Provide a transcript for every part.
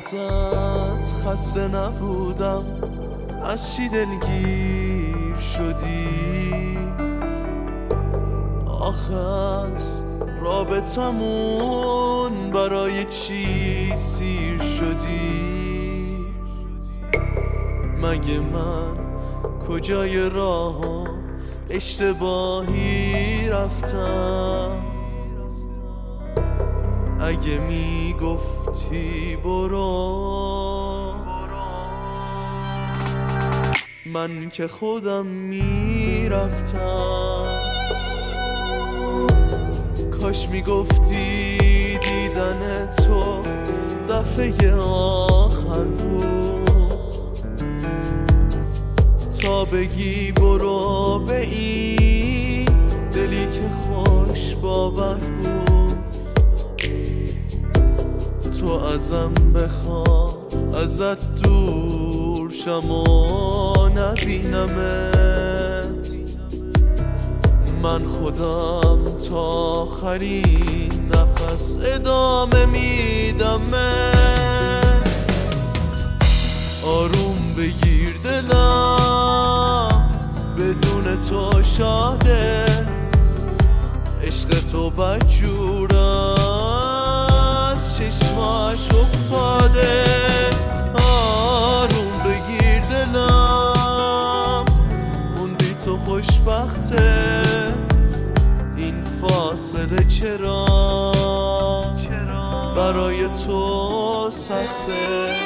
ازت خسته نبودم، از چی دلگیر شدی؟ آخه از رابطمون برای چی سیر شدی؟ مگه من کجای راه اشتباهی رفتم؟ اگه میگفتی برو، من که خودم میرفتم. کاش میگفتی دیدن تو دفعه آخر بود، تا بگی برو به این دلی که خوش باور بود. تو ازم بخوا ازت دور شم و نبینمت، من خودم تا آخرین نفس ادامه میدمت. آروم بگیر دلم بدون تو شاده، عشق تو بدجور از چشماش افتاده. آروم بگیر دلم اون بی تو خوشبخته، این فاصله چرا برای تو سخته؟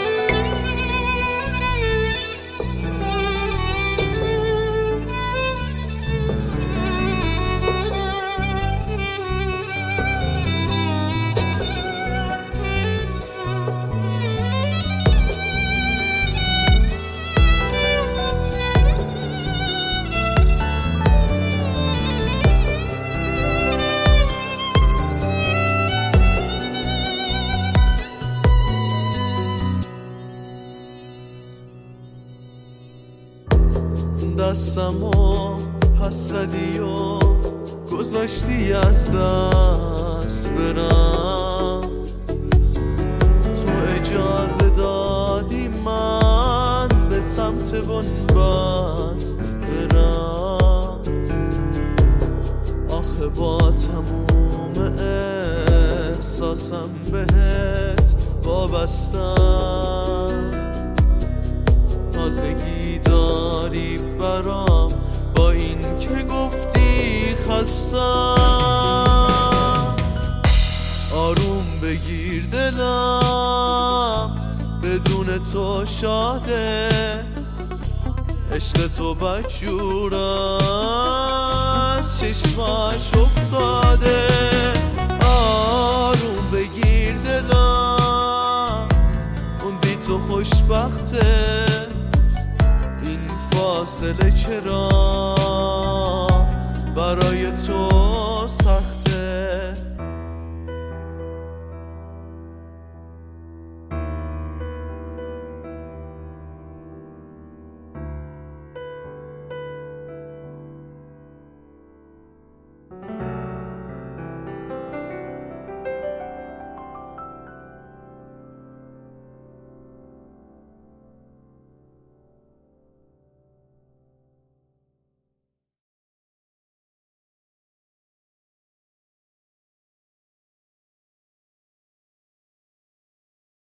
دستمو پس زدی و گذاشتی از دست برم، تو اجازه دادی من به سمت بنبست برم. آخه با تموم احساسم بهت وابستم، تازگی داری برام با این که گفتی خستم. آروم بگیر دلم بدون تو شاده، عشق تو بدجور از چشماش افتاده. آروم بگیر دلم اون بی تو خوشبخته، فاصله چرا برای تو